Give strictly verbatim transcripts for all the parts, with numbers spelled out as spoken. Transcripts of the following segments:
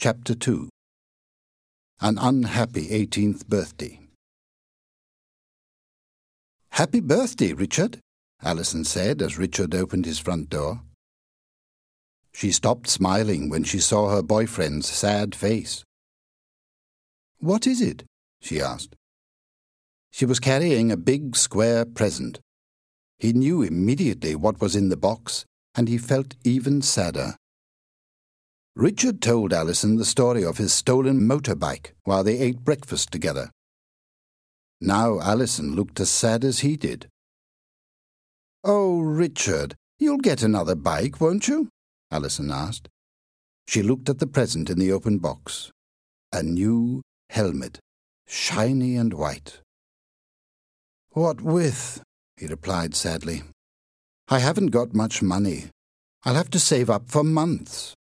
Chapter two. An Unhappy eighteenth Birthday. "Happy birthday, Richard," Alison said as Richard opened his front door. She stopped smiling when she saw her boyfriend's sad face. "What is it?" she asked. She was carrying a big square present. He knew immediately what was in the box, and he felt even sadder. Richard told Alison the story of his stolen motorbike while they ate breakfast together. Now Alison looked as sad as he did. "Oh, Richard, you'll get another bike, won't you?" Alison asked. She looked at the present in the open box. A new helmet, shiny and white. "What with?" he replied sadly. "I haven't got much money. I'll have to save up for months."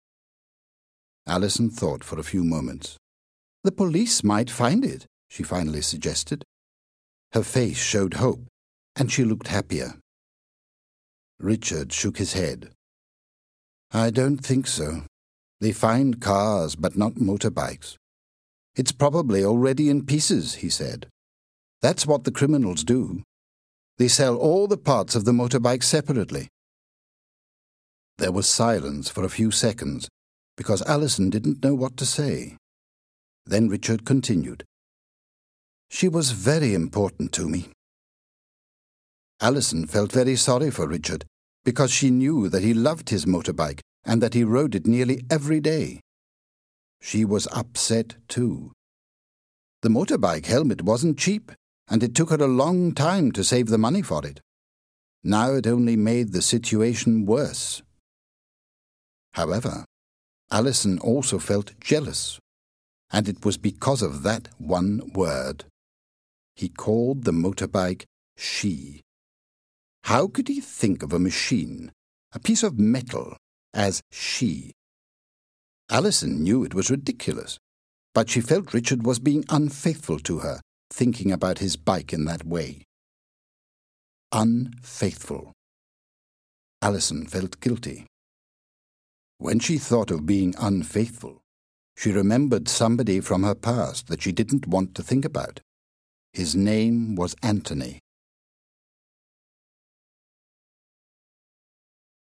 Alison thought for a few moments. "The police might find it," she finally suggested. Her face showed hope, and she looked happier. Richard shook his head. "I don't think so. They find cars, but not motorbikes. It's probably already in pieces," he said. "That's what the criminals do. They sell all the parts of the motorbike separately." There was silence for a few seconds, because Alison didn't know what to say. Then Richard continued. "She was very important to me." Alison felt very sorry for Richard, because she knew that he loved his motorbike and that he rode it nearly every day. She was upset too. The motorbike helmet wasn't cheap, and it took her a long time to save the money for it. Now it only made the situation worse. However, Alison also felt jealous, and it was because of that one word. He called the motorbike she. How could he think of a machine, a piece of metal, as she? Alison knew it was ridiculous, but she felt Richard was being unfaithful to her, thinking about his bike in that way. Unfaithful. Alison felt guilty. When she thought of being unfaithful, she remembered somebody from her past that she didn't want to think about. His name was Anthony.